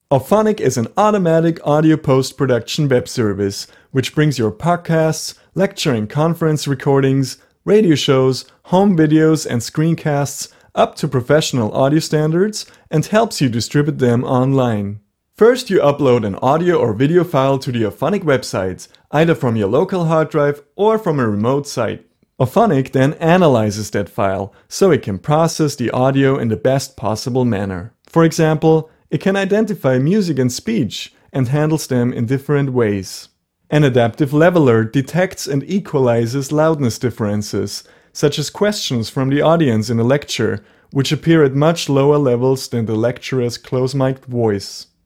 Auphonic is an automatic audio post-production web service which brings your podcasts, lecture and conference recordings, radio shows, home videos and screencasts up to professional audio standards and helps you distribute them online. First, you upload an audio or video file to the Auphonic website, either from your local hard drive or from a remote site. Auphonic then analyzes that file so it can process the audio in the best possible manner. For example, it can identify music and speech and handles them in different ways. An adaptive leveler detects and equalizes loudness differences, such as questions from the audience in a lecture, which appear at much lower levels than the lecturer's close-mic'd voice.